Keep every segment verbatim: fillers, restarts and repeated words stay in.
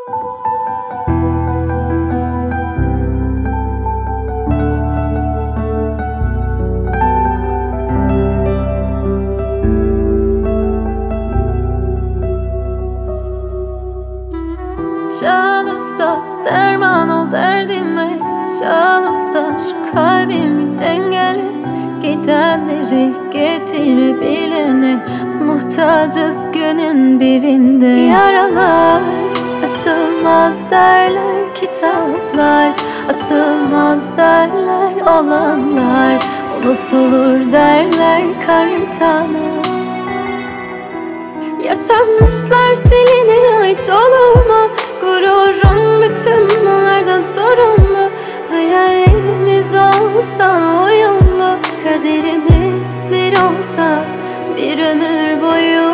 Çal usta, derman ol derdime. Çal usta, şu kalbimi dengele. Gidenleri getirebilene muhtacız günün birinde. Yaralar açılmaz derler kitaplar, atılmaz derler olanlar, unutulur derler kartana. Yaşanmışlar siliniyor hiç olur mu? Gururun bütün bunlardan sorumlu. Hayallerimiz olsa uyumlu, kaderimiz bir olsa bir ömür boyu.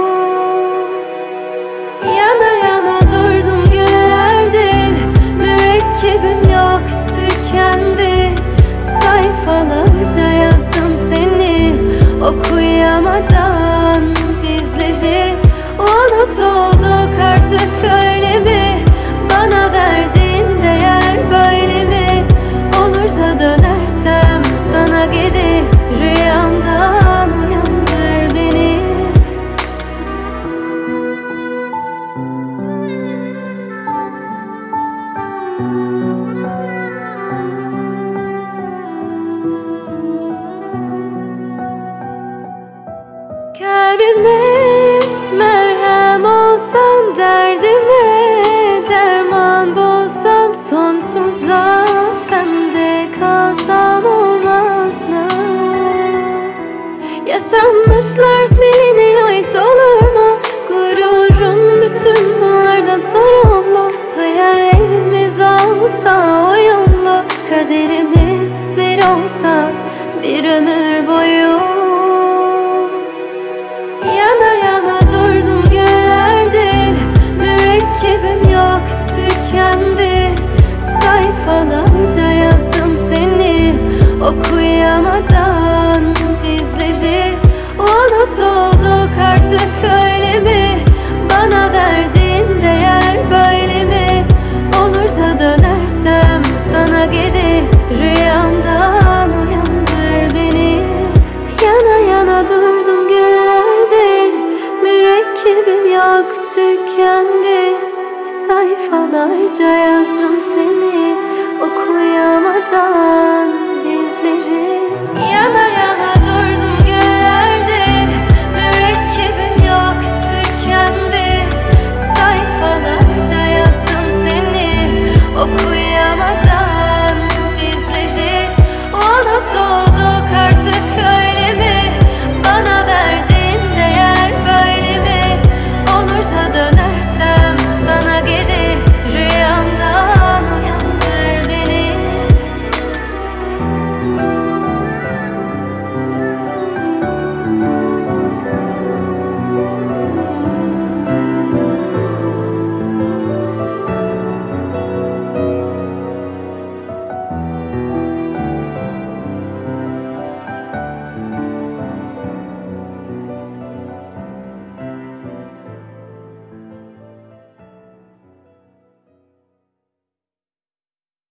Yana yana durdum günlerdir, mürekkebim yok tükendi. Sayfalarca yazdım seni okuyamadan. Bizleri unutulduk artık öyle mi? Bana verdiğin değer böyle mi? Olur da dönersem sana geri, rüyamdan uyandır beni. Kalbime merhem olsan, derdime derman bulsam, sonsuza sende kalsam olmaz mı? Yaşanmışlar siliniyor hiç olur mu? Gururun bütün bunlardan sorumlu. Hayallerimiz olsa uyumlu, kaderimiz bir olsa bir ömür boyu. Yana yana durdum günlerdir, mürekkebim yok tükendi. Sayfalarca yazdım seni okuyamadan. Bizleri unutulduk artık öyle mi? Bana verdiğin değer böyle mi? Olur da dönersem sana geri, rüyamdan uyandır beni. Yana yana durdum günlerdir, mürekkebim yok tükendi. Sayfalarca yazdım seni okuyamadan. Bizleri